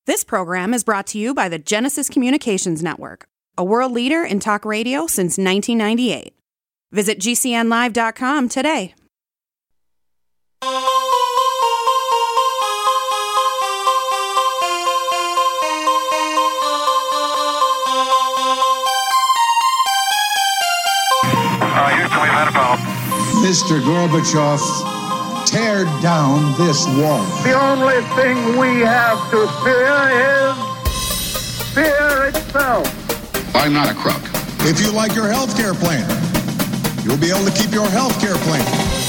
This program is brought to you by the Genesis Communications Network, a world leader in talk radio since 1998. Visit GCNlive.com today. Houston, we've had a problem. Mr. Gorbachev, tear down this wall. The only thing we have to fear is fear itself. I'm not a crook. If you like your health care plan, you'll be able to keep your health care plan.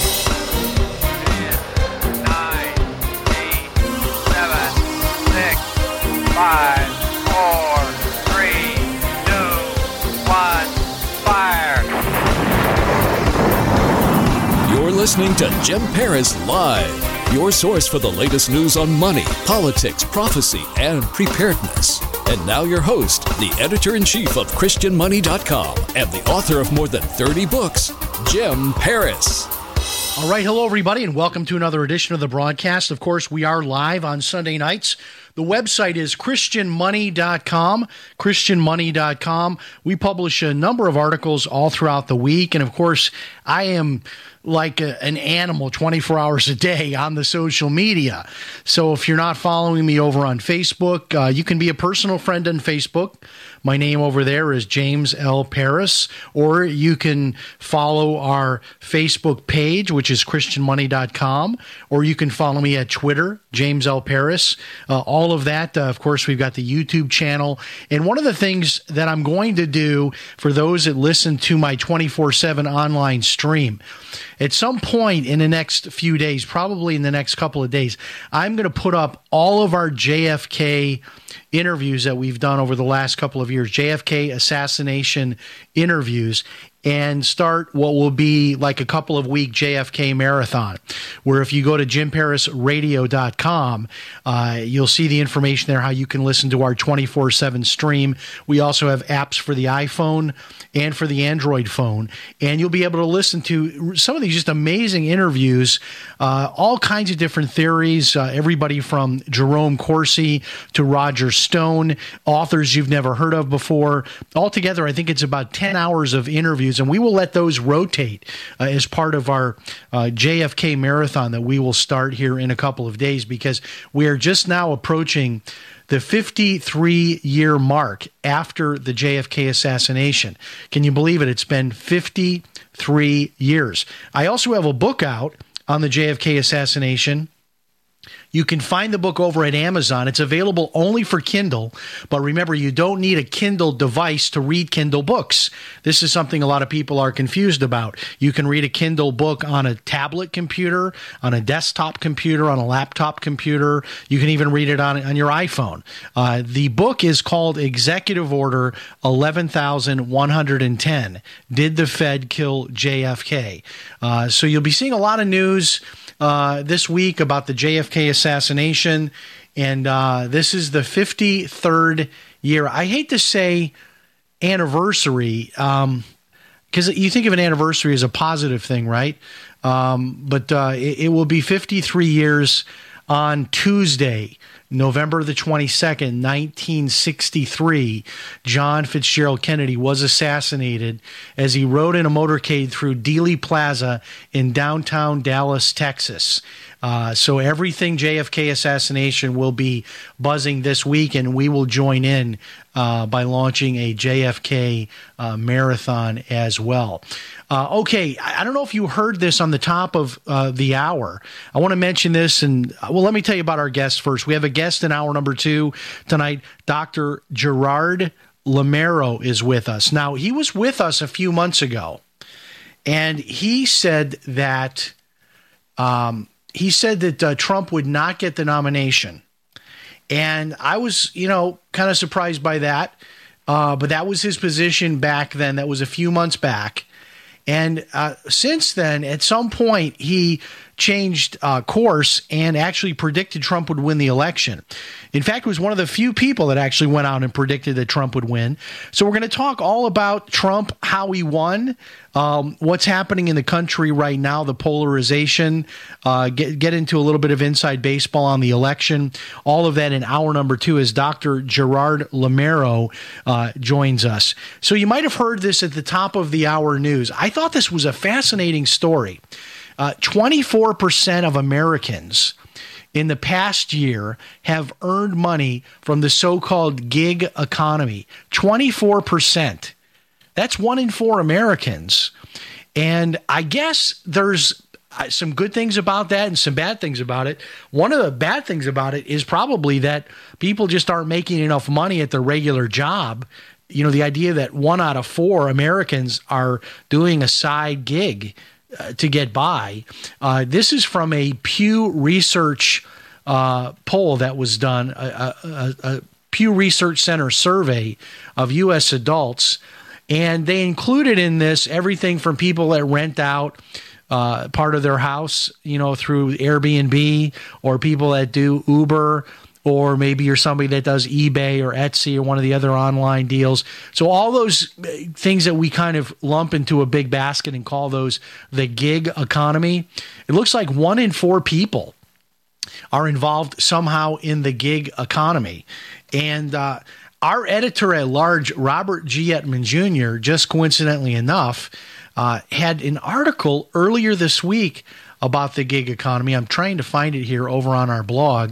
10, 9, 8, 7, 6, 5, 4, 3, 2, 1, fire. You're listening to Jim Paris Live, your source for the latest news on money, politics, prophecy, and preparedness. And now your host, the editor-in-chief of ChristianMoney.com and the author of more than 30 books, Jim Paris. All right, hello everybody, and welcome to another edition of the broadcast. Of course, we are live on Sunday nights. The website is ChristianMoney.com, ChristianMoney.com. We publish a number of articles all throughout the week, and of course, I am like an animal 24 hours a day on the social media. So if you're not following me over on Facebook, you can be a personal friend on Facebook. My name over there is James L. Paris, or you can follow our Facebook page, which is ChristianMoney.com, or you can follow me at Twitter, James L. Paris. All of that, of course, we've got the YouTube channel. And one of the things that I'm going to do for those that listen to my 24/7 online stream, at some point in the next few days, probably in the next couple of days, I'm going to put up all of our JFK interviews that we've done over the last couple of years, JFK assassination interviews, and start what will be like a couple of week JFK marathon, where if you go to jimparisradio.com, you'll see the information there, how you can listen to our 24/7 stream. We also have apps for the iPhone and for the Android phone, and you'll be able to listen to some of these just amazing interviews, all kinds of different theories, everybody from Jerome Corsi to Roger Stone, authors you've never heard of before. Altogether, I think it's about 10 hours of interviews, and we will let those rotate as part of our JFK marathon that we will start here in a couple of days, because we are just now approaching the 53-year mark after the JFK assassination. Can you believe it? It's been 53 years. I also have a book out on the JFK assassination. You can find the book over at Amazon. It's available only for Kindle, but remember, you don't need a Kindle device to read Kindle books. This is something a lot of people are confused about. You can read a Kindle book on a tablet computer, on a desktop computer, on a laptop computer. You can even read it on your iPhone. The book is called Executive Order 11,110. Did the Fed Kill JFK? So you'll be seeing a lot of news this week about the JFK assassination, and this is the 53rd year. I hate to say anniversary, because you think of an anniversary as a positive thing, right? But it will be 53 years on Tuesday, November the 22nd, 1963, John Fitzgerald Kennedy was assassinated as he rode in a motorcade through Dealey Plaza in downtown Dallas, Texas. So everything JFK assassination will be buzzing this week, and we will join in by launching a JFK marathon as well. Okay, I don't know if you heard this on the top of the hour. I want to mention this, and well, let me tell you about our guest first. We have a guest in hour number 2 tonight. Dr. Gerard Lameiro is with us. Now, he was with us a few months ago, and he said that Trump would not get the nomination. And I was, kind of surprised by that. But that was his position back then. That was a few months back. And since then, at some point, he changed course and actually predicted Trump would win the election. In fact, was one of the few people that actually went out and predicted that Trump would win. So we're going to talk all about Trump, how he won, what's happening in the country right now, the polarization, get into a little bit of inside baseball on the election, all of that in hour number 2 as Dr. Gerard Lameiro joins us. So you might have heard this at the top of the hour news. I thought this was a fascinating story. 24% of Americans in the past year have earned money from the so-called gig economy. 24%. That's 1 in 4 Americans. And I guess there's some good things about that and some bad things about it. One of the bad things about it is probably that people just aren't making enough money at their regular job. You know, the idea that 1 out of 4 Americans are doing a side gig to get by. This is from a Pew Research poll that was done, a Pew Research Center survey of U.S. adults, and they included in this everything from people that rent out part of their house, you know, through Airbnb, or people that do Uber, or maybe you're somebody that does eBay or Etsy or one of the other online deals. So all those things that we kind of lump into a big basket and call those the gig economy, it looks like 1 in 4 people are involved somehow in the gig economy. And our editor at large, Robert G. Etman Jr., just coincidentally enough, had an article earlier this week about the gig economy. I'm trying to find it here over on our blog.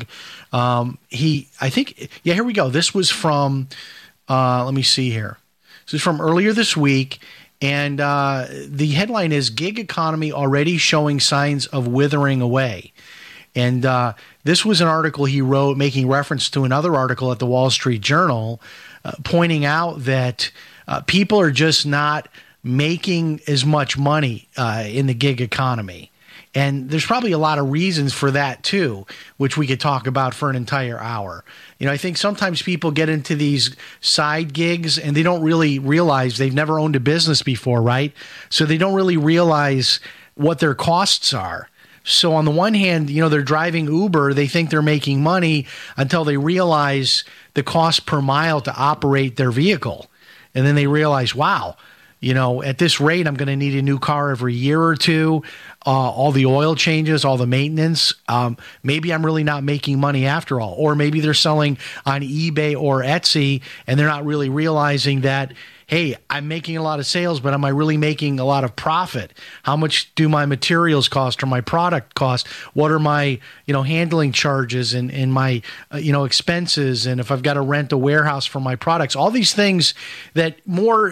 Here we go. This was from, let me see here. This is from earlier this week. And the headline is Gig Economy Already Showing Signs of Withering Away. And this was an article he wrote making reference to another article at the Wall Street Journal, pointing out that people are just not making as much money in the gig economy. And there's probably a lot of reasons for that, too, which we could talk about for an entire hour. You know, I think sometimes people get into these side gigs and they don't really realize they've never owned a business before, right? So they don't really realize what their costs are. So on the one hand, you know, they're driving Uber, they think they're making money until they realize the cost per mile to operate their vehicle. And then they realize, wow, you know, at this rate, I'm going to need a new car every year or two. All the oil changes, all the maintenance. Maybe I'm really not making money after all. Or maybe they're selling on eBay or Etsy and they're not really realizing that, hey, I'm making a lot of sales, but am I really making a lot of profit? How much do my materials cost or my product cost? What are my, you know, handling charges and my, expenses? And if I've got to rent a warehouse for my products, all these things that more,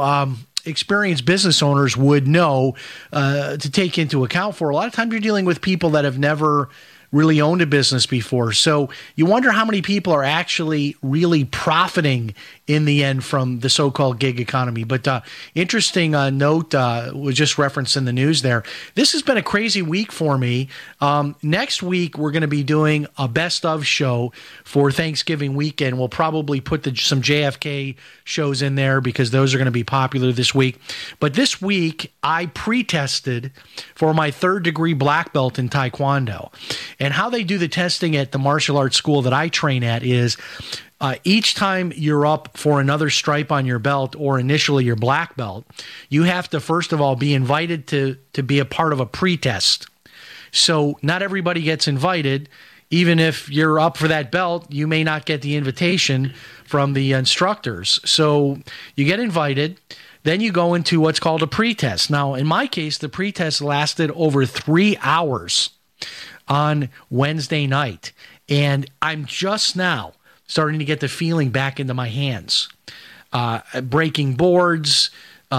experienced business owners would know to take into account for. A lot of times you're dealing with people that have never really owned a business before. So you wonder how many people are actually really profiting in the end from the so-called gig economy. But interesting note was just referenced in the news there. This has been a crazy week for me. Next week, we're going to be doing a best of show for Thanksgiving weekend. We'll probably put some JFK shows in there because those are going to be popular this week. But this week, I pre-tested for my 3rd degree black belt in Taekwondo. And how they do the testing at the martial arts school that I train at is each time you're up for another stripe on your belt or initially your black belt, you have to, first of all, be invited to be a part of a pre-test. So not everybody gets invited. Even if you're up for that belt, you may not get the invitation from the instructors. So you get invited. Then you go into what's called a pre-test. Now, in my case, the pre-test lasted over 3 hours on Wednesday night. And I'm just now starting to get the feeling back into my hands. Breaking boards,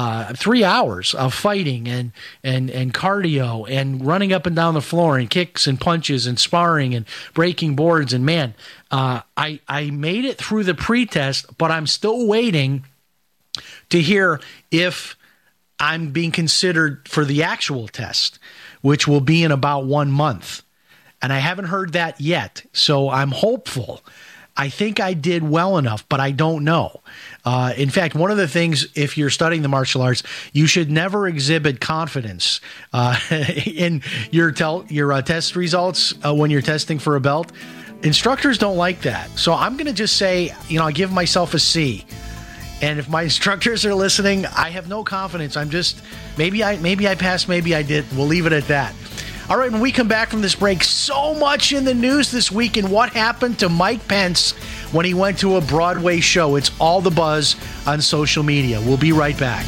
3 hours of fighting and cardio and running up and down the floor and kicks and punches and sparring and breaking boards. And man, I made it through the pre-test, but I'm still waiting to hear if I'm being considered for the actual test, which will be in about 1 month. And I haven't heard that yet, so I'm hopeful. I think I did well enough, but I don't know. In fact, one of the things, if you're studying the martial arts, you should never exhibit confidence in your test results when you're testing for a belt. Instructors don't like that. So I'm going to just say, I give myself a C. And if my instructors are listening, I have no confidence. I'm just, maybe I passed, maybe I did. We'll leave it at that. All right, when we come back from this break, so much in the news this week and what happened to Mike Pence when he went to a Broadway show. It's all the buzz on social media. We'll be right back.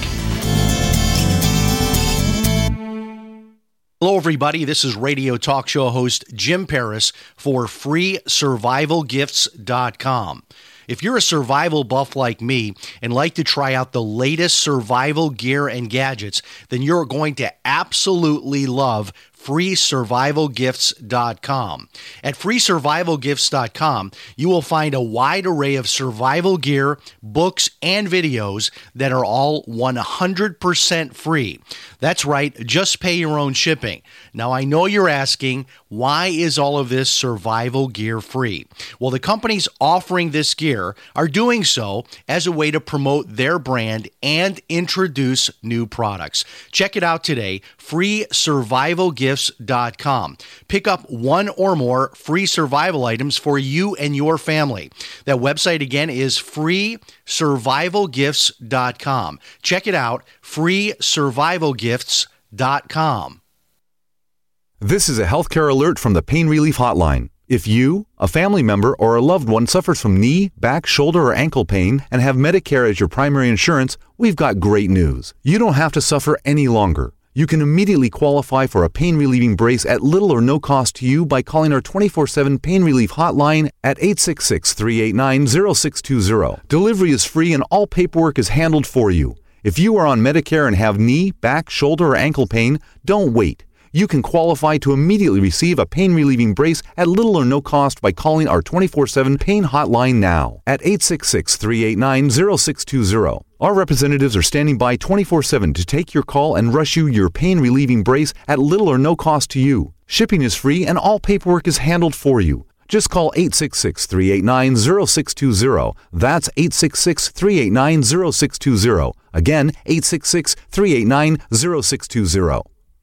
Hello, everybody. This is radio talk show host Jim Paris for FreeSurvivalGifts.com. If you're a survival buff like me and like to try out the latest survival gear and gadgets, then you're going to absolutely love FreeSurvivalGifts.com. At FreeSurvivalGifts.com, you will find a wide array of survival gear, books, and videos that are all 100% free. That's right, just pay your own shipping. Now, I know you're asking, why is all of this survival gear free? Well, the companies offering this gear are doing so as a way to promote their brand and introduce new products. Check it out today, FreeSurvivalGifts.com. Pick up one or more free survival items for you and your family. That website again is FreeSurvivalGifts.com. Check it out, FreeSurvivalGifts.com. This is a healthcare alert from the Pain Relief Hotline. If you, a family member, or a loved one suffers from knee, back, shoulder, or ankle pain and have Medicare as your primary insurance, we've got great news. You don't have to suffer any longer. You can immediately qualify for a pain-relieving brace at little or no cost to you by calling our 24/7 Pain Relief Hotline at 866-389-0620. Delivery is free and all paperwork is handled for you. If you are on Medicare and have knee, back, shoulder, or ankle pain, don't wait. You can qualify to immediately receive a pain-relieving brace at little or no cost by calling our 24/7 Pain Hotline now at 866-389-0620. Our representatives are standing by 24/7 to take your call and rush you your pain-relieving brace at little or no cost to you. Shipping is free and all paperwork is handled for you. Just call 866-389-0620. That's 866-389-0620. Again, 866-389-0620.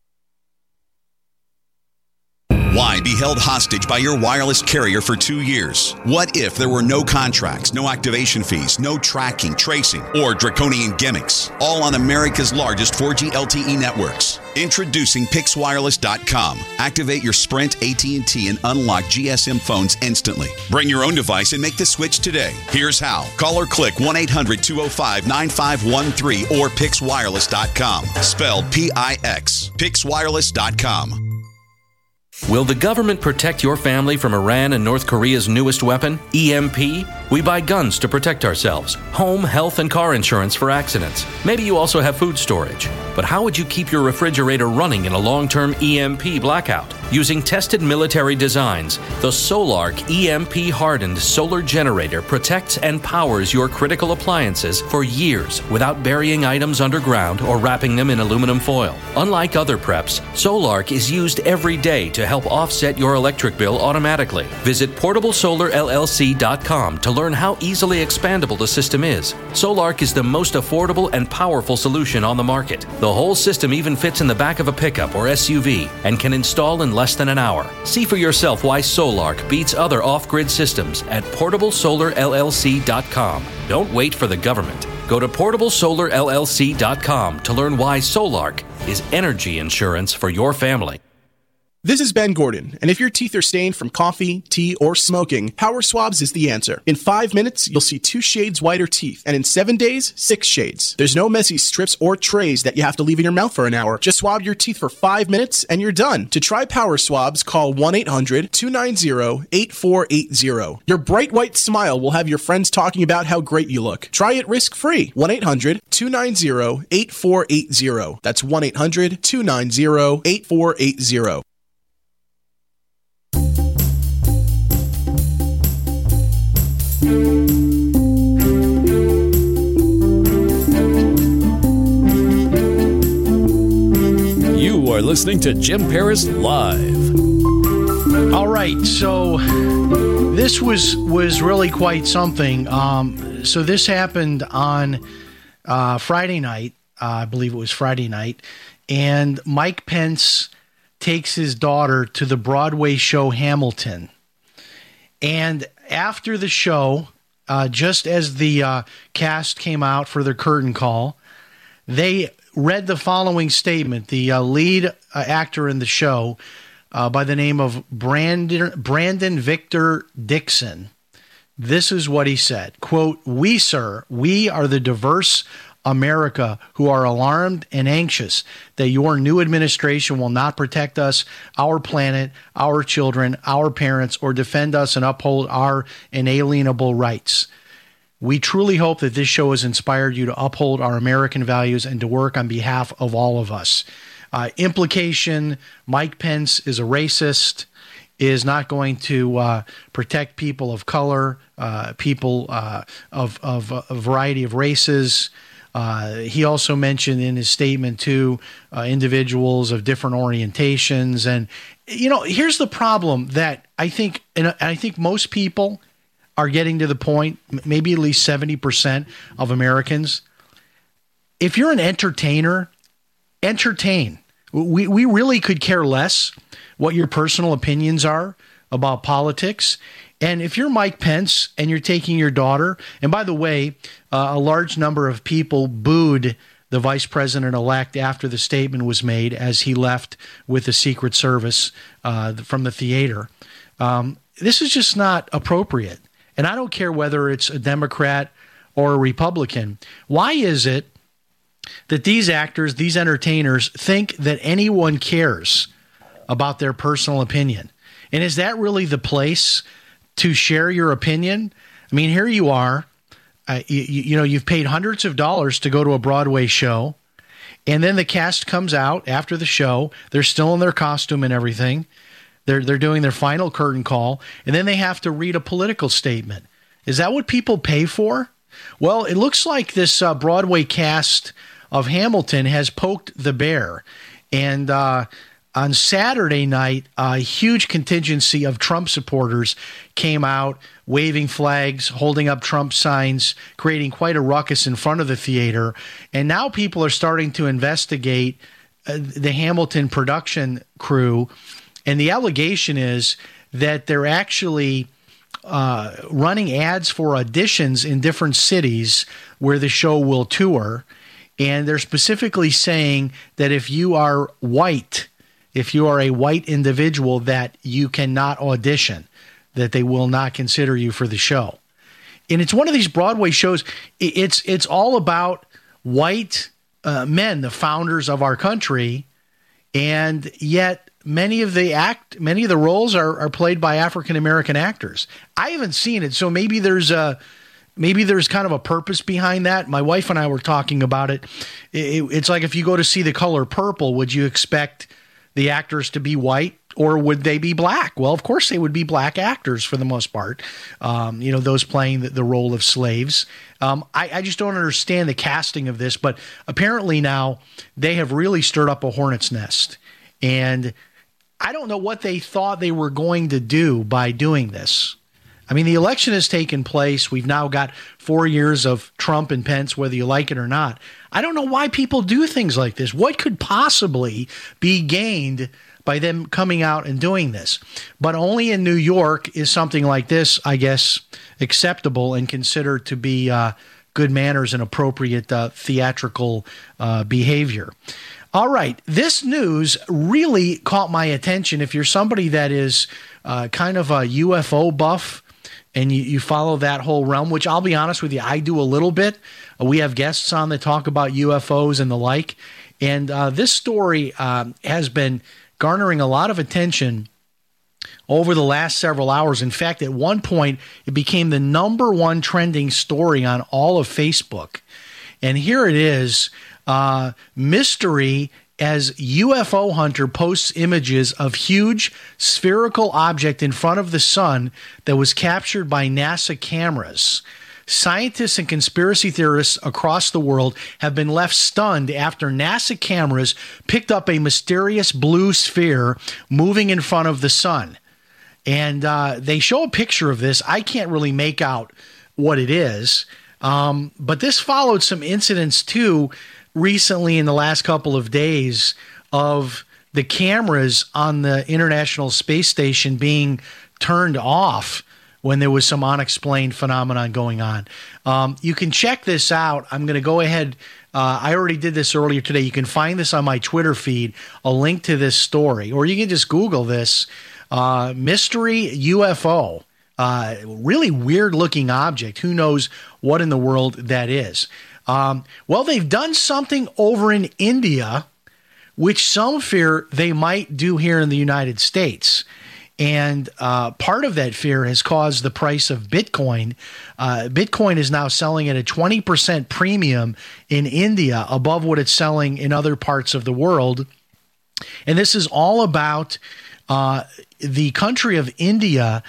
Why be held hostage by your wireless carrier for 2 years? What if there were no contracts, no activation fees, no tracking, tracing, or draconian gimmicks? All on America's largest 4G LTE networks. Introducing PixWireless.com. Activate your Sprint, AT&T, and unlock GSM phones instantly. Bring your own device and make the switch today. Here's how. Call or click 1-800-205-9513 or PixWireless.com. Spelled P-I-X. PixWireless.com. Will the government protect your family from Iran and North Korea's newest weapon, EMP? We buy guns to protect ourselves, home, health, and car insurance for accidents. Maybe you also have food storage. But how would you keep your refrigerator running in a long-term EMP blackout? Using tested military designs, the Solark EMP-hardened solar generator protects and powers your critical appliances for years without burying items underground or wrapping them in aluminum foil. Unlike other preps, Solark is used every day to help offset your electric bill automatically. Visit PortableSolarLLC.com to learn how easily expandable the system is. Solark is the most affordable and powerful solution on the market. The whole system even fits in the back of a pickup or SUV and can install in less than an hour. See for yourself why Solark beats other off-grid systems at PortableSolarLLC.com. Don't wait for the government. Go to PortableSolarLLC.com to learn why Solark is energy insurance for your family. This is Ben Gordon, and if your teeth are stained from coffee, tea, or smoking, Power Swabs is the answer. In 5 minutes, you'll see 2 shades whiter teeth, and in 7 days, 6 shades. There's no messy strips or trays that you have to leave in your mouth for an hour. Just swab your teeth for 5 minutes, and you're done. To try Power Swabs, call 1-800-290-8480. Your bright white smile will have your friends talking about how great you look. Try it risk-free. 1-800-290-8480. That's 1-800-290-8480. You are listening to Jim Paris Live. All right, so This was really quite something. So this happened on Friday night. I believe it was Friday night. And Mike Pence takes his daughter to the Broadway show Hamilton. And after the show, just as the cast came out for their curtain call, they read the following statement. The lead actor in the show, by the name of Brandon Victor Dixon, this is what he said, quote, "We, sir, we are the diverse America who are alarmed and anxious that your new administration will not protect us, our planet, our children, our parents, or defend us and uphold our inalienable rights. We truly hope that this show has inspired you to uphold our American values and to work on behalf of all of us." Implication, Mike Pence is a racist, is not going to protect people of color, people of a variety of races. He also mentioned in his statement, too, individuals of different orientations. And, you know, here's the problem that I think, and I think most people are getting to the point, maybe at least 70% of Americans. If you're an entertainer, entertain. We really could care less what your personal opinions are about politics. And if you're Mike Pence and you're taking your daughter, and by the way, a large number of people booed the vice president-elect after the statement was made as he left with the Secret Service from the theater. This is just not appropriate. And I don't care whether it's a Democrat or a Republican. Why is it that these actors, these entertainers, think that anyone cares about their personal opinion? And is that really the place to share your opinion? I mean, here you are, you know, you've paid hundreds of dollars to go to a Broadway show, and then the cast comes out after the show. They're still in their costume and everything. They're doing their final curtain call, and then they have to read a political statement. Is that what people pay for? Well, it looks like this Broadway cast of Hamilton has poked the bear. And on Saturday night, a huge contingency of Trump supporters came out waving flags, holding up Trump signs, creating quite a ruckus in front of the theater. And now people are starting to investigate the Hamilton production crew. And the allegation is that they're actually running ads for auditions in different cities where the show will tour. And they're specifically saying that if you are white, if you are a white individual, that you cannot audition, that they will not consider you for the show. And it's one of these Broadway shows. It's all about white men, the founders of our country, and yet many of the roles are played by African American actors. I haven't seen it, so maybe there's kind of a purpose behind that. My wife and I were talking about it. It's like if you go to see The Color Purple, would you expect the actors to be white or would they be black? Well, of course they would be black actors for the most part, you know, those playing the role of slaves. I just don't understand the casting of this, but apparently now they have really stirred up a hornet's nest. And I don't know what they thought they were going to do by doing this. I mean, the election has taken place. We've now got 4 years of Trump and Pence, whether you like it or not. I don't know why people do things like this. What could possibly be gained by them coming out and doing this? But only in New York is something like this, I guess, acceptable and considered to be good manners and appropriate theatrical behavior. All right, this news really caught my attention. If you're somebody that is kind of a UFO buff and you follow that whole realm, which I'll be honest with you, I do a little bit. We have guests on that talk about UFOs and the like. And this story has been garnering a lot of attention over the last several hours. In fact, at one point, it became the #1 trending story on all of Facebook. And here it is, mystery as UFO hunter posts images of huge spherical object in front of the sun that was captured by NASA cameras. Scientists and conspiracy theorists across the world have been left stunned after NASA cameras picked up a mysterious blue sphere moving in front of the sun. And they show a picture of this. I can't really make out what it is. But this followed some incidents, too, recently in the last couple of days of the cameras on the International Space Station being turned off when there was some unexplained phenomenon going on. You can check this out. I'm going to go ahead. I already did this earlier today. You can find this on my Twitter feed, a link to this story, or you can just Google this mystery UFO. Really weird looking object. Who knows what in the world that is? Well, they've done something over in India, which some fear they might do here in the United States. And part of that fear has caused the price of Bitcoin. Bitcoin is now selling at a 20% premium in India above what it's selling in other parts of the world. And this is all about the country of India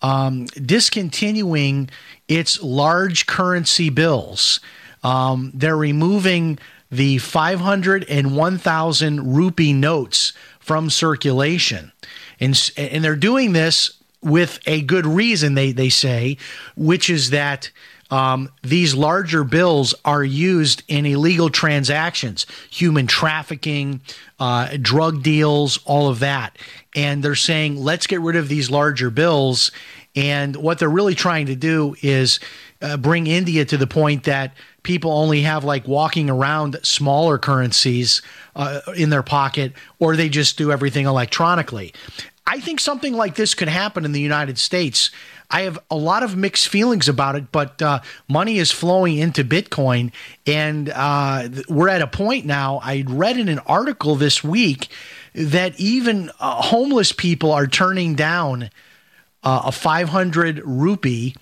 discontinuing its large currency bills. They're removing the 500 and 1,000 rupee notes from circulation. And they're doing this with a good reason, they say, which is that these larger bills are used in illegal transactions, human trafficking, drug deals, all of that. And they're saying, let's get rid of these larger bills. And what they're really trying to do is bring India to the point that people only have like walking around smaller currencies in their pocket, or they just do everything electronically. I think something like this could happen in the United States. I have a lot of mixed feelings about it, but money is flowing into Bitcoin, and we're at a point now. I read in an article this week that even homeless people are turning down a 500 rupee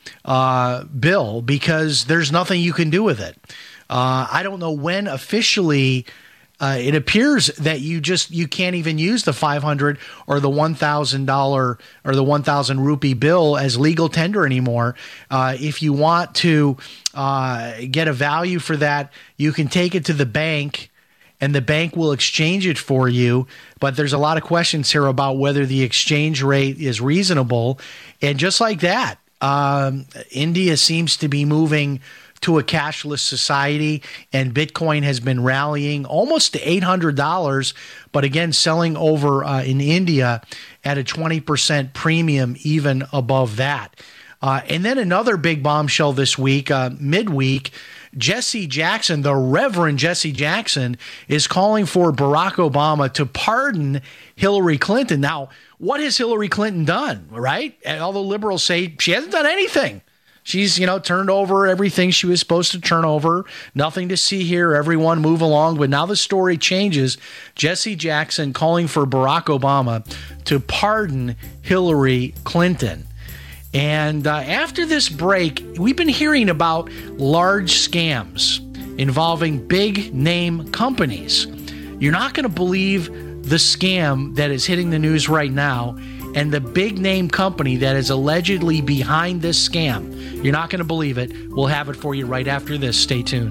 bill because there's nothing you can do with it. I don't know when officially it appears that you can't even use the 500 or the $1,000 or the 1,000 rupee bill as legal tender anymore. If you want to get a value for that, you can take it to the bank, and the bank will exchange it for you. But there's a lot of questions here about whether the exchange rate is reasonable. And just like that, India seems to be moving to a cashless society, and Bitcoin has been rallying almost to $800, but again, selling over in India at a 20% premium, even above that. And then another big bombshell this week, midweek, Jesse Jackson, the Reverend Jesse Jackson, is calling for Barack Obama to pardon Hillary Clinton. Now, what has Hillary Clinton done, right? And all the liberals say she hasn't done anything. She's, turned over everything she was supposed to turn over. Nothing to see here. Everyone move along. But now the story changes. Jesse Jackson calling for Barack Obama to pardon Hillary Clinton. And after this break, we've been hearing about large scams involving big name companies. You're not going to believe the scam that is hitting the news right now, and the big name company that is allegedly behind this scam. You're not going to believe it. We'll have it for you right after this. Stay tuned.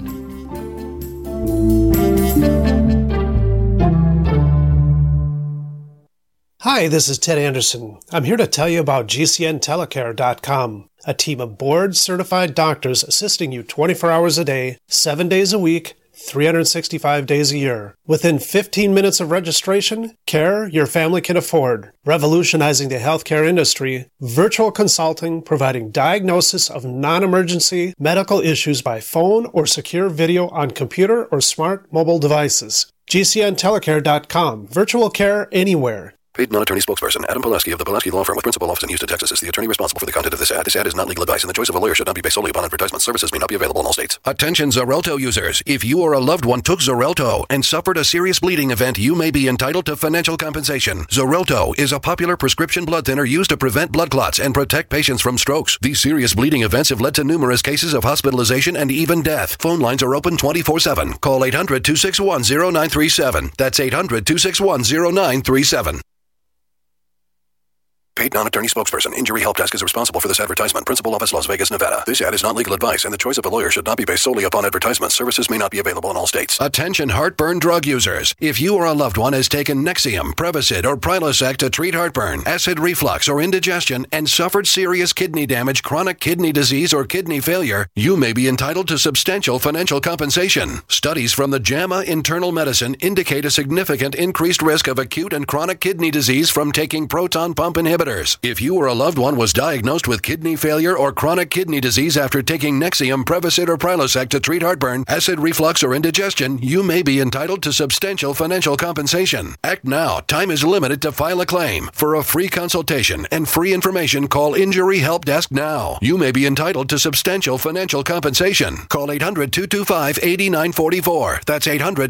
Hi, this is Ted Anderson. I'm here to tell you about GCNTelecare.com, a team of board-certified doctors assisting you 24 hours a day, 7 days a week, 365 days a year. Within 15 minutes of registration, care your family can afford. Revolutionizing the healthcare industry, virtual consulting providing diagnosis of non-emergency medical issues by phone or secure video on computer or smart mobile devices. GCNTelecare.com. Virtual care anywhere. Paid non-attorney spokesperson Adam Pileski of the Pileski Law Firm with principal office in Houston, Texas is the attorney responsible for the content of this ad. This ad is not legal advice, and the choice of a lawyer should not be based solely upon advertisement. Services may not be available in all states. Attention Xarelto users. If you or a loved one took Xarelto and suffered a serious bleeding event, you may be entitled to financial compensation. Xarelto is a popular prescription blood thinner used to prevent blood clots and protect patients from strokes. These serious bleeding events have led to numerous cases of hospitalization and even death. Phone lines are open 24/7. Call 800-261-0937. That's 800-261-0937. Paid non-attorney spokesperson. Injury Help Desk is responsible for this advertisement. Principal office, Las Vegas, Nevada. This ad is not legal advice, and the choice of a lawyer should not be based solely upon advertisements. Services may not be available in all states. Attention heartburn drug users. If you or a loved one has taken Nexium, Prevacid, or Prilosec to treat heartburn, acid reflux, or indigestion, and suffered serious kidney damage, chronic kidney disease, or kidney failure, you may be entitled to substantial financial compensation. Studies from the JAMA Internal Medicine indicate a significant increased risk of acute and chronic kidney disease from taking proton pump inhibitors. If you or a loved one was diagnosed with kidney failure or chronic kidney disease after taking Nexium, Prevacid, or Prilosec to treat heartburn, acid reflux, or indigestion, you may be entitled to substantial financial compensation. Act now. Time is limited to file a claim. For a free consultation and free information, call Injury Help Desk now. You may be entitled to substantial financial compensation. Call 800-225-8944. That's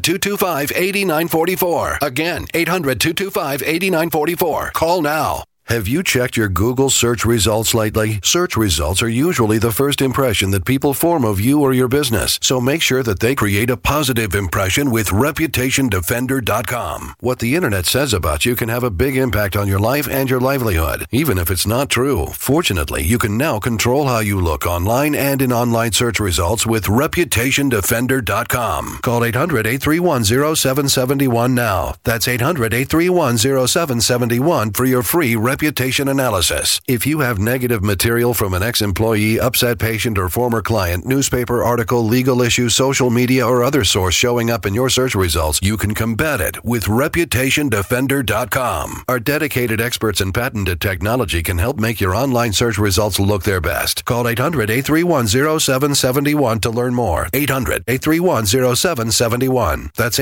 800-225-8944. Again, 800-225-8944. Call now. Have you checked your Google search results lately? Search results are usually the first impression that people form of you or your business, so make sure that they create a positive impression with ReputationDefender.com. What the internet says about you can have a big impact on your life and your livelihood, even if it's not true. Fortunately, you can now control how you look online and in online search results with ReputationDefender.com. Call 800-831-0771 now. That's 800-831-0771 for your free reputation analysis. If you have negative material from an ex-employee, upset patient, or former client, newspaper article, legal issue, social media, or other source showing up in your search results, you can combat it with ReputationDefender.com. Our dedicated experts in patented technology can help make your online search results look their best. Call 800-831-0771 to learn more. 800-831-0771. That's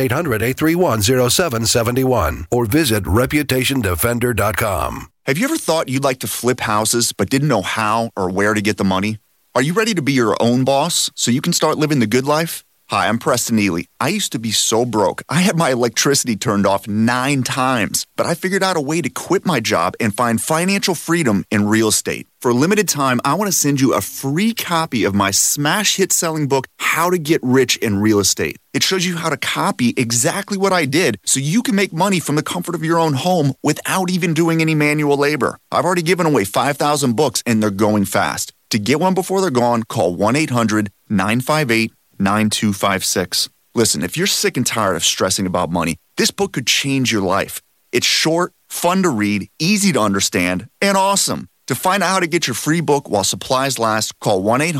800-831-0771. Or visit ReputationDefender.com. Have you ever thought you'd like to flip houses but didn't know how or where to get the money? Are you ready to be your own boss so you can start living the good life? Hi, I'm Preston Ely. I used to be so broke. I had my electricity turned off 9 times, but I figured out a way to quit my job and find financial freedom in real estate. For a limited time, I want to send you a free copy of my smash hit selling book, How to Get Rich in Real Estate. It shows you how to copy exactly what I did so you can make money from the comfort of your own home without even doing any manual labor. I've already given away 5,000 books and they're going fast. To get one before they're gone, call 1-800-958-9256. Listen, if you're sick and tired of stressing about money, this book could change your life. It's short, fun to read, easy to understand, and awesome. To find out how to get your free book while supplies last, call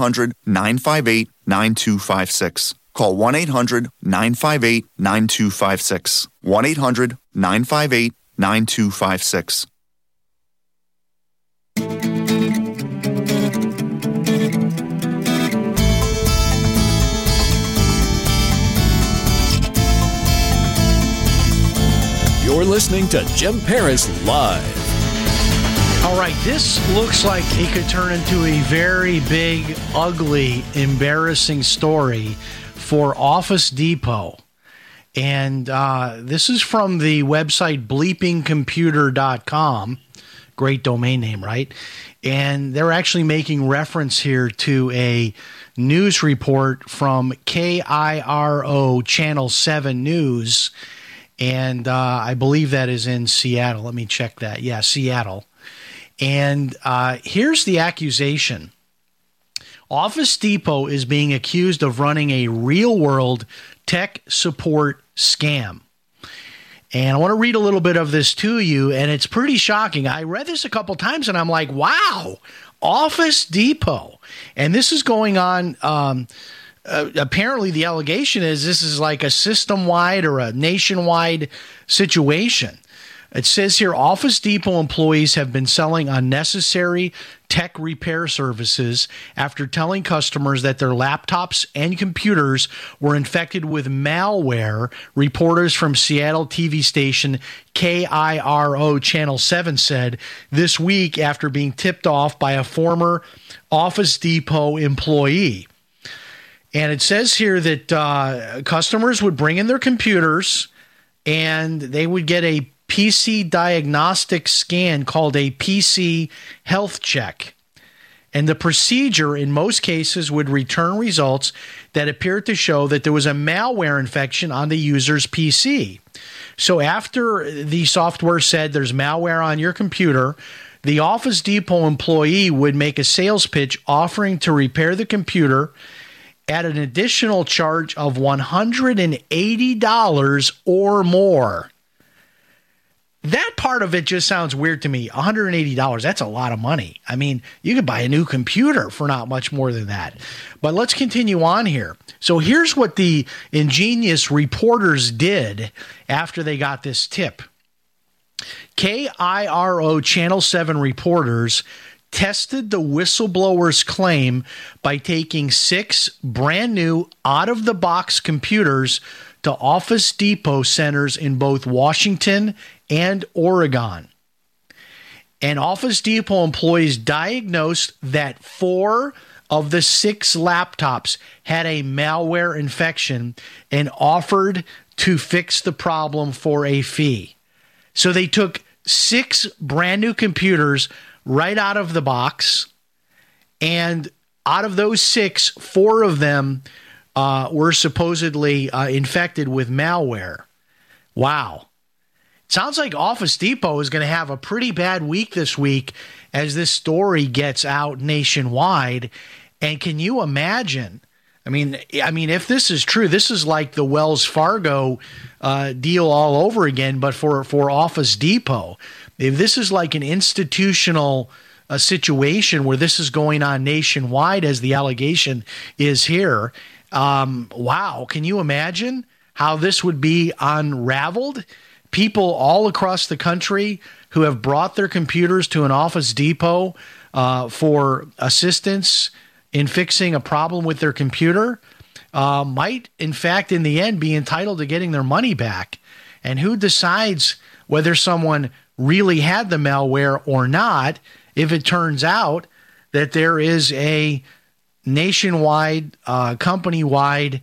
1-800-958-9256. Call 1-800-958-9256. 1-800-958-9256. You're listening to Jim Paris Live. All right, this looks like it could turn into a very big, ugly, embarrassing story for Office Depot. And this is from the website bleepingcomputer.com. Great domain name, right? And they're actually making reference here to a news report from KIRO Channel 7 News. And I believe that is in Seattle. Let me check that. Yeah, Seattle. And here's the accusation. Office Depot is being accused of running a real-world tech support scam. And I want to read a little bit of this to you, and it's pretty shocking. I read this a couple times, and I'm like, wow, Office Depot. And this is going on... apparently the allegation is this is like a system-wide or a nationwide situation. It says here, Office Depot employees have been selling unnecessary tech repair services after telling customers that their laptops and computers were infected with malware, reporters from Seattle TV station KIRO Channel 7 said this week after being tipped off by a former Office Depot employee. And it says here that customers would bring in their computers and they would get a PC diagnostic scan called a PC health check. And the procedure in most cases would return results that appeared to show that there was a malware infection on the user's PC. So after the software said there's malware on your computer, the Office Depot employee would make a sales pitch offering to repair the computer at an additional charge of $180 or more. That part of it just sounds weird to me. $180, that's a lot of money. I mean, you could buy a new computer for not much more than that. But let's continue on here. So here's what the ingenious reporters did after they got this tip. KIRO Channel 7 reporters tested the whistleblower's claim by taking 6 brand new out-of-the-box computers to Office Depot centers in both Washington and Oregon. And Office Depot employees diagnosed that 4 of the 6 laptops had a malware infection and offered to fix the problem for a fee. So they took 6 brand new computers right out of the box, and out of those 6, 4 of them were supposedly infected with malware. Wow. Sounds like Office Depot is going to have a pretty bad week this week as this story gets out nationwide. And can you imagine? I mean, if this is true, this is like the Wells Fargo deal all over again, but for Office Depot. If this is like an institutional situation where this is going on nationwide, as the allegation is here, wow, can you imagine how this would be unraveled? People all across the country who have brought their computers to an Office Depot for assistance in fixing a problem with their computer might, in fact, in the end, be entitled to getting their money back. And who decides whether someone really had the malware or not if it turns out that there is a nationwide, company-wide,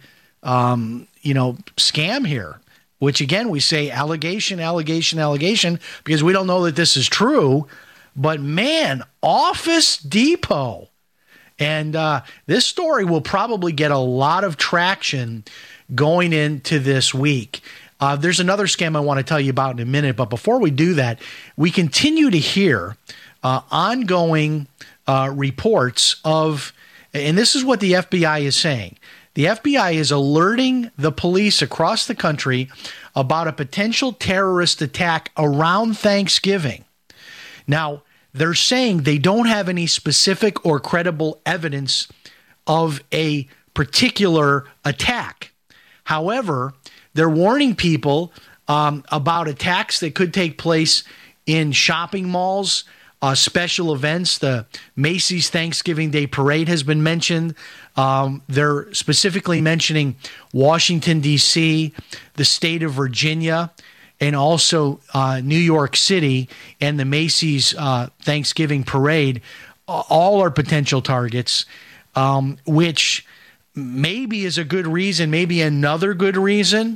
scam here? Which, again, we say allegation, because we don't know that this is true. But, man, Office Depot. And this story will probably get a lot of traction going into this week. There's another scam I want to tell you about in a minute. But before we do that, we continue to hear ongoing reports of, and this is what the FBI is saying. The FBI is alerting the police across the country about a potential terrorist attack around Thanksgiving. Now, they're saying they don't have any specific or credible evidence of a particular attack. However, they're warning people about attacks that could take place in shopping malls, special events. The Macy's Thanksgiving Day Parade has been mentioned. They're specifically mentioning Washington, D.C., the state of Virginia, and also New York City and the Macy's Thanksgiving Parade. All are potential targets, which maybe is a good reason, maybe another good reason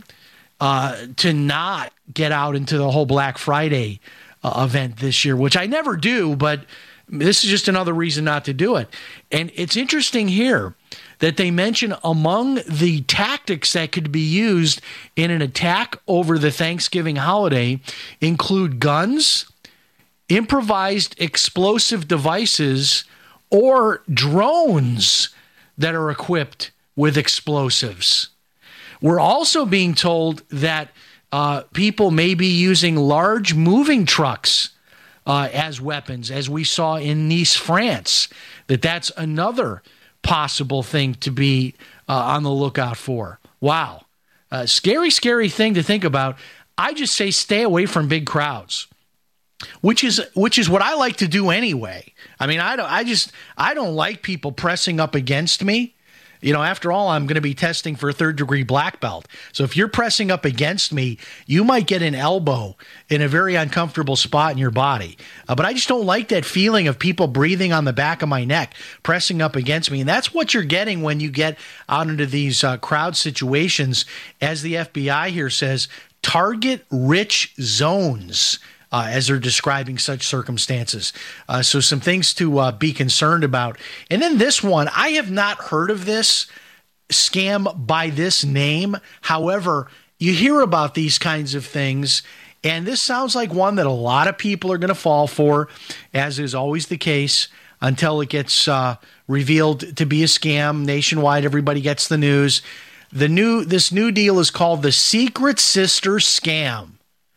to not get out into the whole Black Friday event this year, which I never do, but this is just another reason not to do it. And it's interesting here that they mention among the tactics that could be used in an attack over the Thanksgiving holiday include guns, improvised explosive devices, or drones that are equipped with explosives. We're also being told that people may be using large moving trucks as weapons, as we saw in Nice, France. That's another possible thing to be on the lookout for. Wow. Scary, scary thing to think about. I just say stay away from big crowds, which is what I like to do anyway. I mean, I don't like people pressing up against me. You know, after all, I'm going to be testing for a 3rd-degree black belt. So if you're pressing up against me, you might get an elbow in a very uncomfortable spot in your body. But I just don't like that feeling of people breathing on the back of my neck, pressing up against me. And that's what you're getting when you get out into these crowd situations. As the FBI here says, target rich zones. As they're describing such circumstances. So some things to be concerned about. And then this one, I have not heard of this scam by this name. However, you hear about these kinds of things, And this sounds like one that a lot of people are going to fall for, as is always the case, until it gets revealed to be a scam nationwide. Everybody gets the news. This new deal is called the Secret Sister Scam.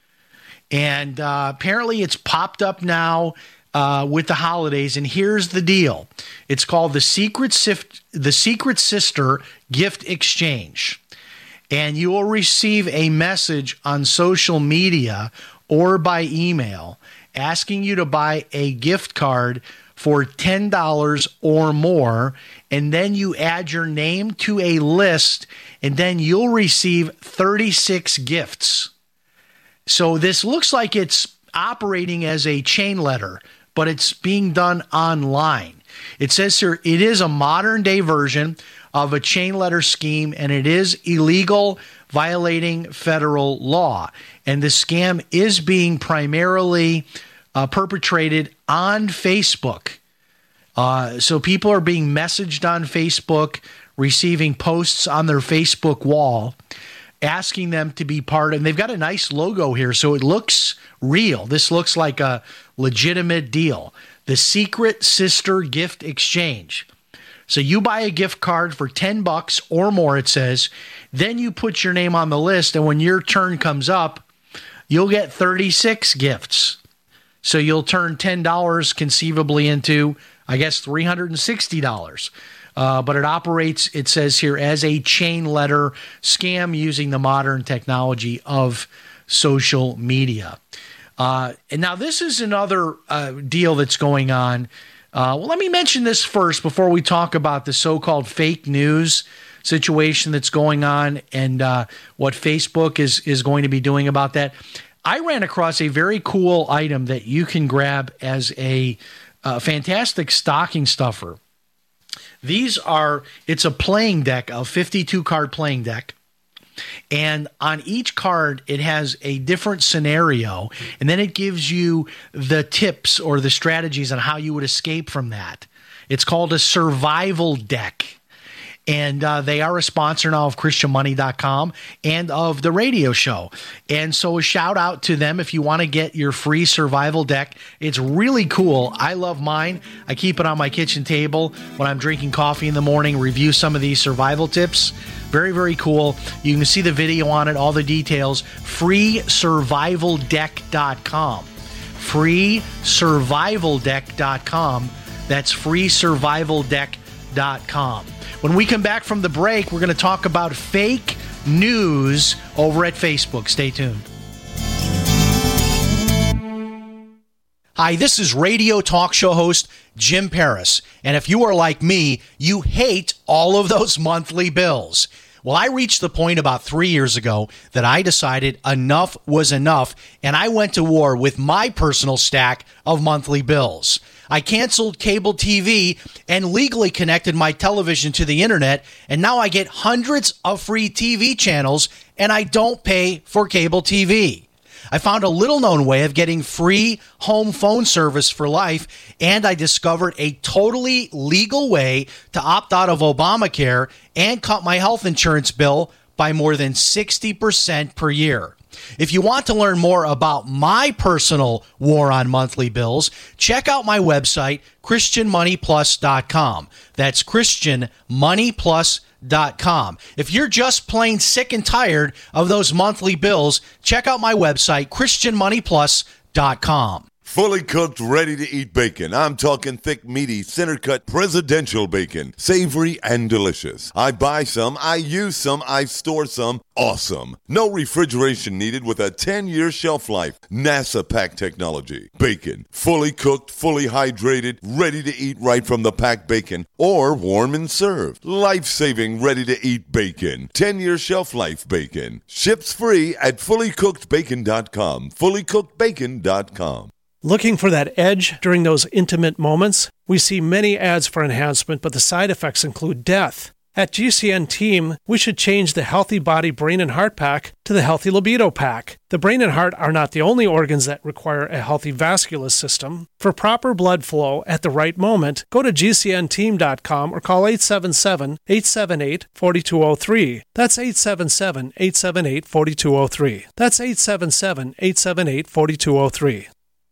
And apparently it's popped up now with the holidays. And here's the deal. It's called the Secret Sister Gift Exchange. And you will receive a message on social media or by email asking you to buy a gift card for $10 or more, and then you add your name to a list, and then you'll receive 36 gifts. So this looks like it's operating as a chain letter, but it's being done online. It says here it is a modern-day version of a chain letter scheme, and it is illegal, violating federal law. And the scam is being primarily perpetrated on Facebook. So people are being messaged on Facebook, receiving posts on their Facebook wall, asking them to be part. And they've got a nice logo here, so it looks real. This looks like a legitimate deal. The Secret Sister Gift Exchange. So you buy a gift card for $10 or more, it says. Then you put your name on the list, and when your turn comes up, you'll get 36 gifts. So you'll turn $10 conceivably into, I guess, $360. But it operates, it says here, as a chain letter scam using the modern technology of social media. And now this is another deal that's going on. Well, let me mention this first before we talk about the so-called fake news situation that's going on and what Facebook is going to be doing about that. I ran across a very cool item that you can grab as a fantastic stocking stuffer. It's a playing deck, a 52-card playing deck. And on each card, it has a different scenario. And then it gives you the tips or the strategies on how you would escape from that. It's called a survival deck. And they are a sponsor now of ChristianMoney.com and of the radio show. And so a shout out to them if you want to get your free survival deck. It's really cool. I love mine. I keep it on my kitchen table when I'm drinking coffee in the morning, review some of these survival tips. Very, very cool. You can see the video on it, all the details. FreeSurvivalDeck.com. FreeSurvivalDeck.com. That's FreeSurvivalDeck.com. When we come back from the break, we're going to talk about fake news over at Facebook. Stay tuned. Hi, this is radio talk show host Jim Paris. And if you are like me, you hate all of those monthly bills. Well, I reached the point about 3 years ago that I decided enough was enough, and I went to war with my personal stack of monthly bills. I canceled cable TV and legally connected my television to the internet, and now I get hundreds of free TV channels, and I don't pay for cable TV. I found a little-known way of getting free home phone service for life, and I discovered a totally legal way to opt out of Obamacare and cut my health insurance bill by more than 60% per year. If you want to learn more about my personal war on monthly bills, check out my website, ChristianMoneyPlus.com. That's ChristianMoneyPlus.com. If you're just plain sick and tired of those monthly bills, check out my website, ChristianMoneyPlus.com. Fully cooked, ready-to-eat bacon. I'm talking thick, meaty, center-cut presidential bacon. Savory and delicious. I buy some, I use some, I store some. Awesome. No refrigeration needed with a 10-year shelf life. NASA pack technology. Bacon. Fully cooked, fully hydrated, ready to eat right from the packed bacon or warm and served. Life-saving, ready-to-eat bacon. 10-year shelf life bacon. Ships free at fullycookedbacon.com. Fullycookedbacon.com. Looking for that edge during those intimate moments? We see many ads for enhancement, but the side effects include death. At GCN Team, we should change the Healthy Body, Brain, and Heart Pack to the Healthy Libido Pack. The brain and heart are not the only organs that require a healthy vascular system. For proper blood flow at the right moment, go to GCNteam.com or call 877-878-4203. That's 877-878-4203. That's 877-878-4203.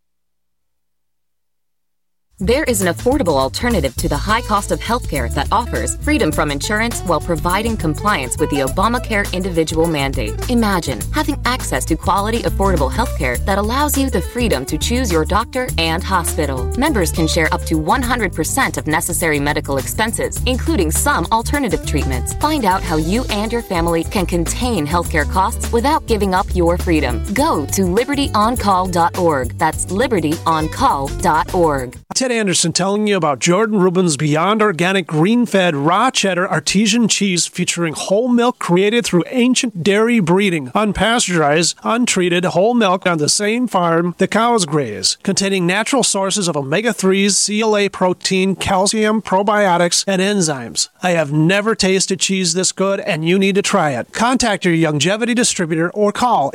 There is an affordable alternative to the high cost of healthcare that offers freedom from insurance while providing compliance with the Obamacare individual mandate. Imagine having access to quality, affordable healthcare that allows you the freedom to choose your doctor and hospital. Members can share up to 100% of necessary medical expenses, including some alternative treatments. Find out how you and your family can contain healthcare costs without giving up your freedom. Go to libertyoncall.org. That's libertyoncall.org. Ted Anderson telling you about Jordan Rubin's Beyond Organic Green-Fed Raw Cheddar Artesian Cheese featuring whole milk created through ancient dairy breeding, unpasteurized, untreated whole milk on the same farm the cows graze, containing natural sources of omega-3s, CLA protein, calcium, probiotics, and enzymes. I have never tasted cheese this good, and you need to try it. Contact your Youngevity distributor or call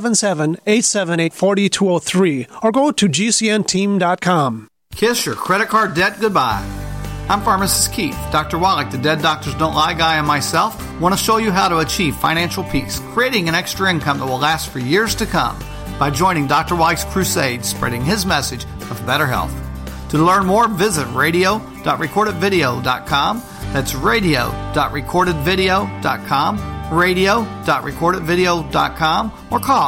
877-878-4203 or go to GCNteam.com. Kiss your credit card debt goodbye. I'm Pharmacist Keith. Dr. Wallach, the Dead Doctors Don't Lie guy, and myself want to show you how to achieve financial peace, creating an extra income that will last for years to come by joining Dr. Wallach's crusade, spreading his message of better health. To learn more, visit radio.recordedvideo.com. That's radio.recordedvideo.com, radio.recordedvideo.com, or call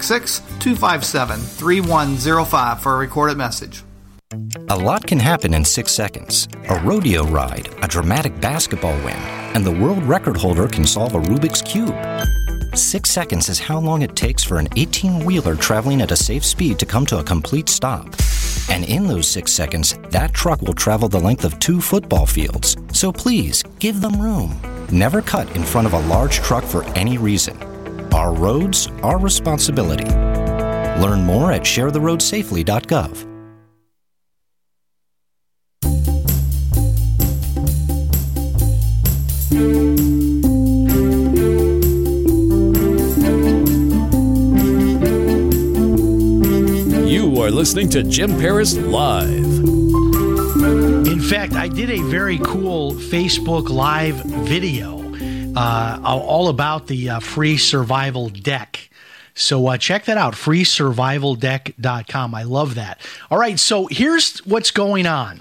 866-257-3105 for a recorded message. A lot can happen in 6 seconds. A rodeo ride, a dramatic basketball win, and the world record holder can solve a Rubik's Cube. 6 seconds is how long it takes for an 18-wheeler traveling at a safe speed to come to a complete stop. And in those 6 seconds, that truck will travel the length of 2 football fields. So please, give them room. Never cut in front of a large truck for any reason. Our roads, our responsibility. Learn more at sharetheroadsafely.gov. You are listening to Jim Paris Live. In fact, I did a very cool Facebook Live video all about the free survival deck. So check that out, freesurvivaldeck.com. I love that. All right, so here's what's going on.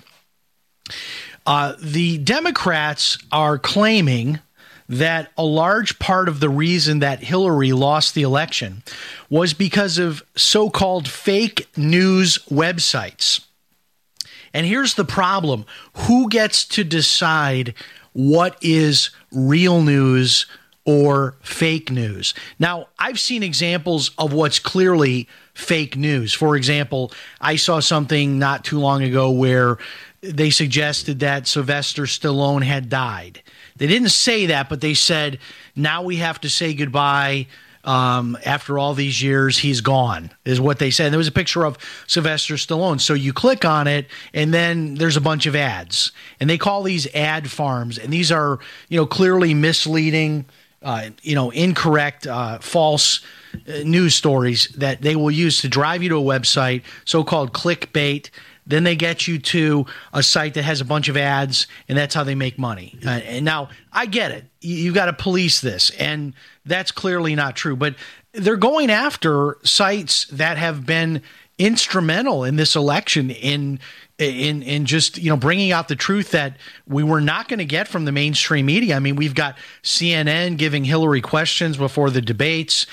The Democrats are claiming that a large part of the reason that Hillary lost the election was because of so-called fake news websites. And here's the problem. Who gets to decide what is real news or fake news? Now, I've seen examples of what's clearly fake news. For example, I saw something not too long ago where they suggested that Sylvester Stallone had died. They didn't say that, but they said, now we have to say goodbye. After all these years, he's gone, is what they said. There was a picture of Sylvester Stallone. So you click on it, and then there's a bunch of ads. And they call these ad farms. And these are, clearly misleading, incorrect, false news stories that they will use to drive you to a website, so-called clickbait. Then they get you to a site that has a bunch of ads, and that's how they make money. And now, I get it. You've got to police this, and that's clearly not true. But they're going after sites that have been instrumental in this election in just bringing out the truth that we were not going to get from the mainstream media. I mean, we've got CNN giving Hillary questions before the debates,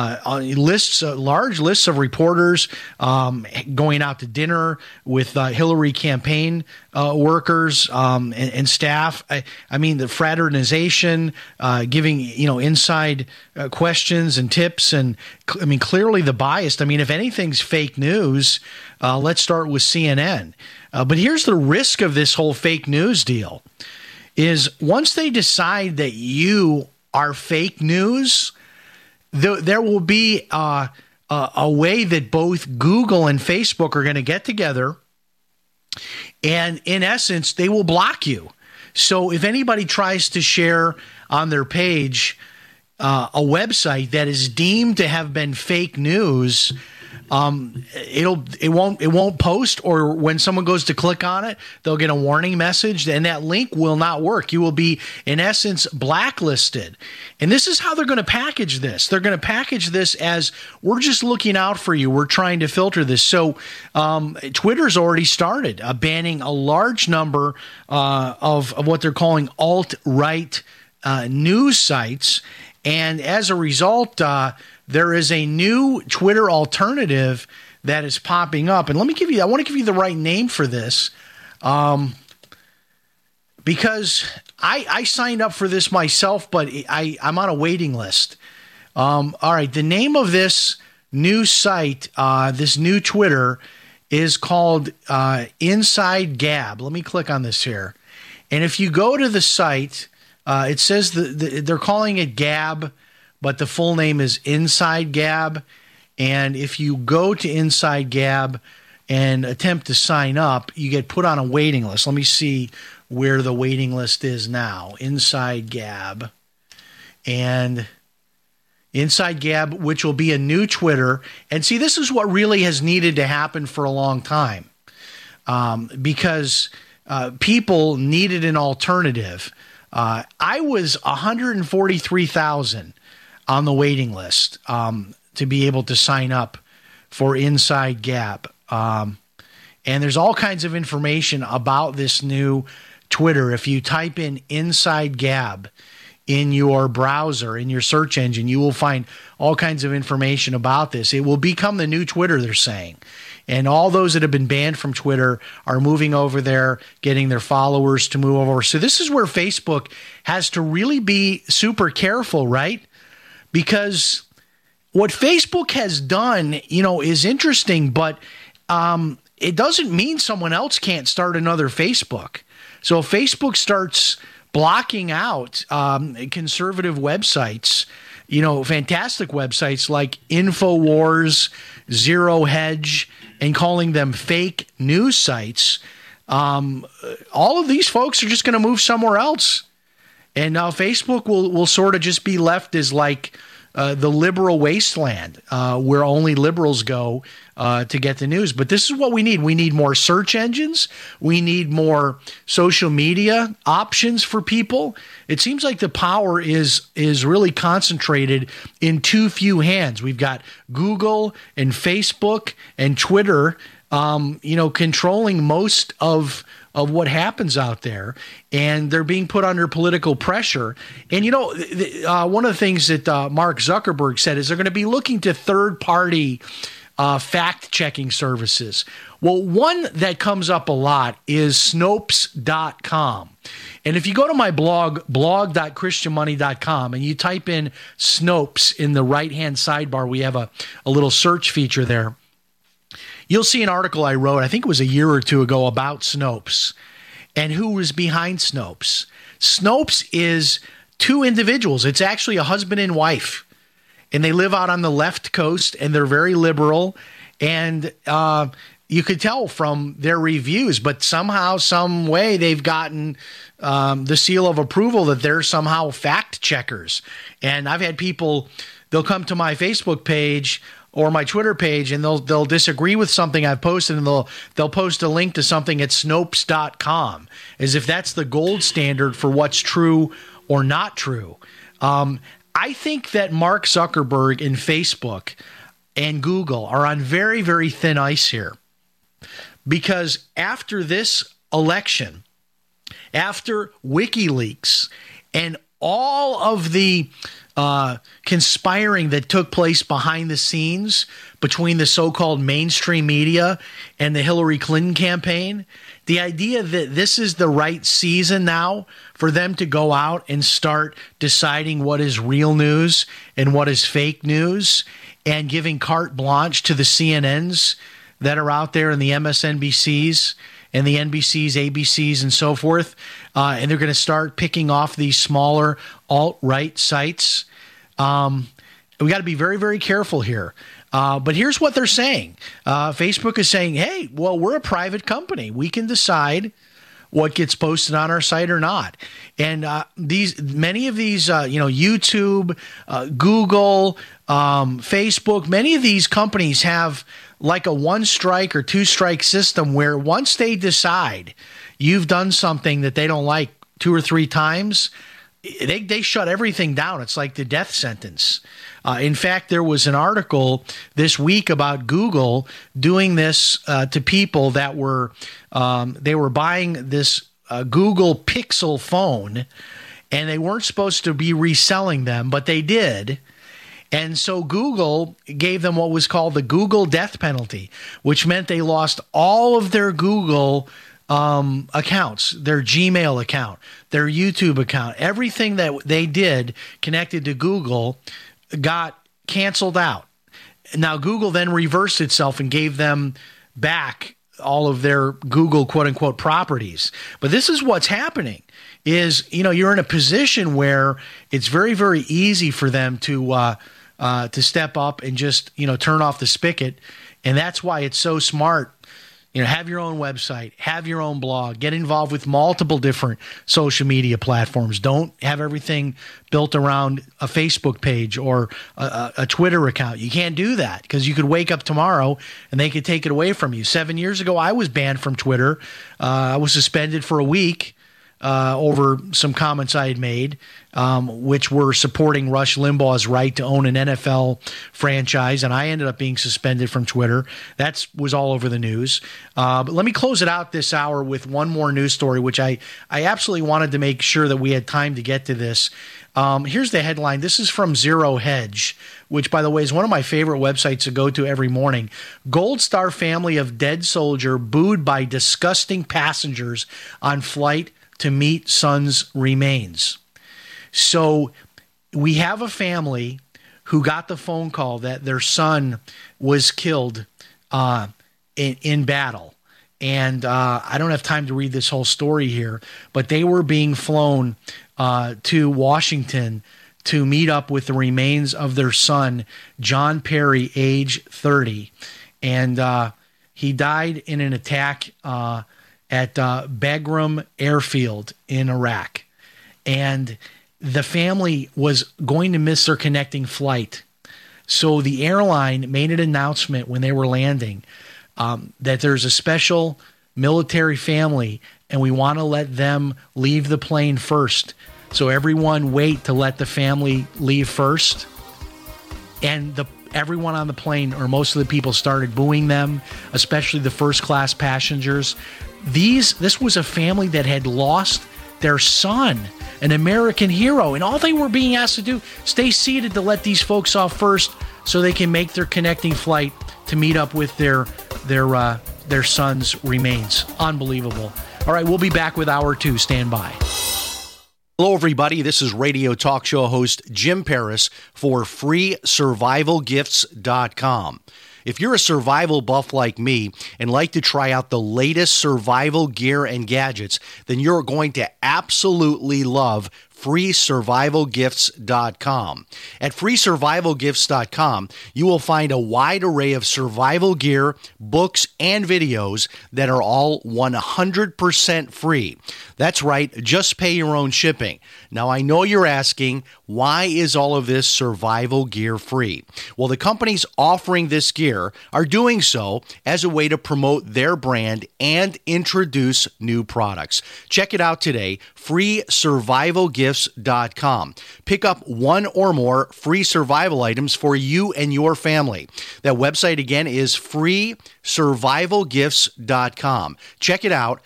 large lists of reporters going out to dinner with Hillary campaign workers and staff. I mean, the fraternization, giving inside questions and tips, and I mean, clearly the bias. I mean, if anything's fake news, let's start with CNN. But here's the risk of this whole fake news deal is once they decide that you are fake news, there will be a way that both Google and Facebook are going to get together, and in essence, they will block you. So if anybody tries to share on their page a website that is deemed to have been fake news, it won't post, or when someone goes to click on it, they'll get a warning message, and that link will not work. You will be, in essence, blacklisted. And this is how they're going to package this. They're going to package this as, we're just looking out for you. We're trying to filter this. So Twitter's already started banning a large number of what they're calling alt-right news sites. And as a result, there is a new Twitter alternative that is popping up. And I want to give you the right name for this, because I signed up for this myself, but I'm on a waiting list. All right, the name of this new site, this new Twitter, is called Inside Gab. Let me click on this here. And if you go to the site, it says they're calling it Gab, but the full name is Inside Gab. And if you go to Inside Gab and attempt to sign up, you get put on a waiting list. Let me see where the waiting list is now. Inside Gab. And Inside Gab, which will be a new Twitter. And see, this is what really has needed to happen for a long time, because people needed an alternative. I was 143,000 on the waiting list to be able to sign up for Inside Gab. And there's all kinds of information about this new Twitter. If you type in Inside Gab in your browser, in your search engine, you will find all kinds of information about this. It will become the new Twitter, they're saying. And all those that have been banned from Twitter are moving over there, getting their followers to move over. So this is where Facebook has to really be super careful, right? Because what Facebook has done, is interesting, but it doesn't mean someone else can't start another Facebook. So if Facebook starts blocking out conservative websites, fantastic websites like InfoWars, Zero Hedge, and calling them fake news sites, all of these folks are just going to move somewhere else. And now Facebook will sort of just be left as like the liberal wasteland where only liberals go to get the news. But this is what we need. We need more search engines. We need more social media options for people. It seems like the power is really concentrated in too few hands. We've got Google and Facebook and Twitter, controlling most of what happens out there, and they're being put under political pressure. And, one of the things that Mark Zuckerberg said is they're going to be looking to third-party fact-checking services. Well, one that comes up a lot is Snopes.com. And if you go to my blog.christianmoney.com, and you type in Snopes in the right-hand sidebar, we have a little search feature there. You'll see an article I wrote, I think it was a year or two ago, about Snopes and who was behind Snopes. Snopes is two individuals. It's actually a husband and wife, and they live out on the left coast, and they're very liberal, and you could tell from their reviews, but somehow, some way, they've gotten the seal of approval that they're somehow fact checkers. And I've had people, they'll come to my Facebook page or my Twitter page, and they'll disagree with something I've posted, and they'll post a link to something at Snopes.com, as if that's the gold standard for what's true or not true. I think that Mark Zuckerberg and Facebook and Google are on very, very thin ice here, because after this election, after WikiLeaks and all of the conspiring that took place behind the scenes between the so-called mainstream media and the Hillary Clinton campaign, the idea that this is the right season now for them to go out and start deciding what is real news and what is fake news, and giving carte blanche to the CNNs that are out there and the MSNBCs and the NBCs, ABCs, and so forth. And they're going to start picking off these smaller alt-right sites. We got to be very, very careful here. But here's what they're saying. Facebook is saying, hey, well, we're a private company. We can decide what gets posted on our site or not. And many of these, YouTube, Google, Facebook, many of these companies have like a 1-strike or 2-strike system where once they decide you've done something that they don't like 2 or 3 times, they shut everything down. It's like the death sentence. In fact, there was an article this week about Google doing this to people that were they were buying this Google Pixel phone, and they weren't supposed to be reselling them, but they did. And so Google gave them what was called the Google death penalty, which meant they lost all of their Google accounts, their Gmail account, their YouTube account, everything that they did connected to Google got canceled out. Now, Google then reversed itself and gave them back all of their Google quote-unquote properties. But this is what's happening is, you're in a position where it's very, very easy for them to step up and just, turn off the spigot. And that's why it's so smart. Have your own website, have your own blog, get involved with multiple different social media platforms. Don't have everything built around a Facebook page or a Twitter account. You can't do that because you could wake up tomorrow and they could take it away from you. 7 years ago, I was banned from Twitter. I was suspended for a week over some comments I had made, which were supporting Rush Limbaugh's right to own an NFL franchise, and I ended up being suspended from Twitter. That was all over the news. But let me close it out this hour with one more news story, which I absolutely wanted to make sure that we had time to get to this. Here's the headline. This is from Zero Hedge, which, by the way, is one of my favorite websites to go to every morning. Gold Star family of dead soldier booed by disgusting passengers on flight to meet son's remains. So we have a family who got the phone call that their son was killed in battle. And I don't have time to read this whole story here, but they were being flown to Washington to meet up with the remains of their son, John Perry, age 30. And he died in an attack at Bagram Airfield in Iraq. And the family was going to miss their connecting flight. So the airline made an announcement when they were landing that there's a special military family and we want to let them leave the plane first. So everyone wait to let the family leave first. And everyone on the plane, or most of the people, started booing them, especially the first class passengers. This was a family that had lost their son, an American hero, and all they were being asked to do, stay seated to let these folks off first so they can make their connecting flight to meet up with their son's remains. Unbelievable. All right, we'll be back with Hour 2. Stand by. Hello, everybody. This is radio talk show host Jim Paris for FreeSurvivalGifts.com. If you're a survival buff like me and like to try out the latest survival gear and gadgets, then you're going to absolutely love FreeSurvivalGifts.com. At FreeSurvivalGifts.com, you will find a wide array of survival gear, books, and videos that are all 100% free. That's right, just pay your own shipping. Now, I know you're asking, why is all of this survival gear free? Well, the companies offering this gear are doing so as a way to promote their brand and introduce new products. Check it out today, FreeSurvivalGifts.com. Pick up one or more free survival items for you and your family. That website again is FreeSurvivalGifts.com. Check it out,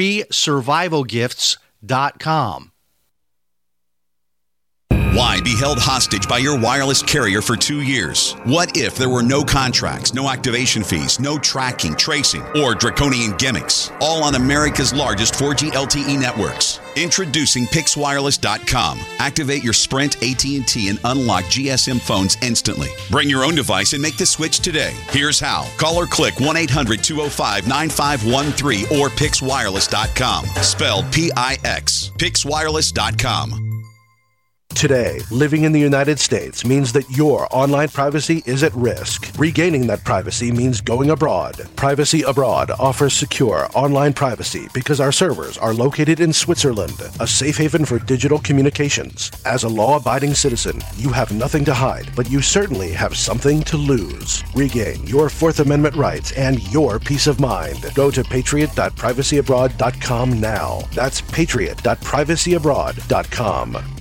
FreeSurvivalGifts.com. Why be held hostage by your wireless carrier for 2 years? What if there were no contracts, no activation fees, no tracking, tracing, or draconian gimmicks? All on America's largest 4G LTE networks. Introducing PixWireless.com. Activate your Sprint, AT&T, and unlock GSM phones instantly. Bring your own device and make the switch today. Here's how. Call or click 1-800-205-9513 or PixWireless.com. Spelled P-I-X. PixWireless.com. Today, living in the United States means that your online privacy is at risk. Regaining that privacy means going abroad. Privacy Abroad offers secure online privacy because our servers are located in Switzerland, a safe haven for digital communications. As a law-abiding citizen, you have nothing to hide, but you certainly have something to lose. Regain your Fourth Amendment rights and your peace of mind. Go to patriot.privacyabroad.com now. That's patriot.privacyabroad.com.